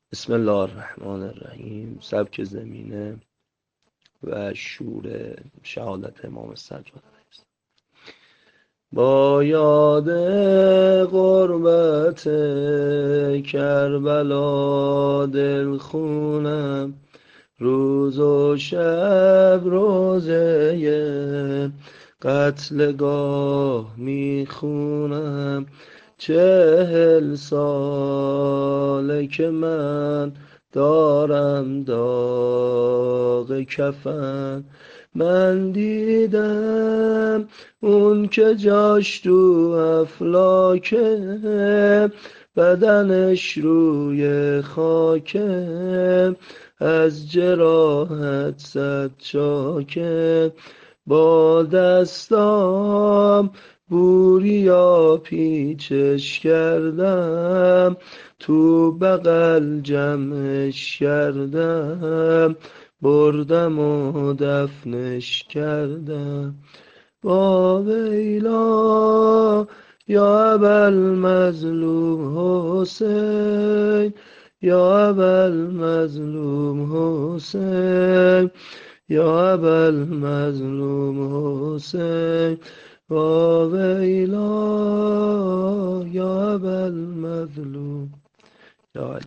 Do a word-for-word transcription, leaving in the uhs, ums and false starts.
بسم الله الرحمن الرحیم. سبک زمینه و شور شهادت امام سجاد است. با یاد غربت کربلا دل خونم، روز و شب روزه قتلگاه میخونم. چهل ساله که من دارم داغ کفن. من دیدم اون که جاش تو افلاکه، بدنش روی خاکه، از جراحت صد چاکه. با دستام بوریا پیچش کردم، تو بغل جمعش کردم، بردم و دفنش کردم. با ویلا یا ابوالمظلوم حسین، یا ابوالمظلوم حسین، یا ابوالمظلوم حسین. با ویلا یا ابوالمظلوم یا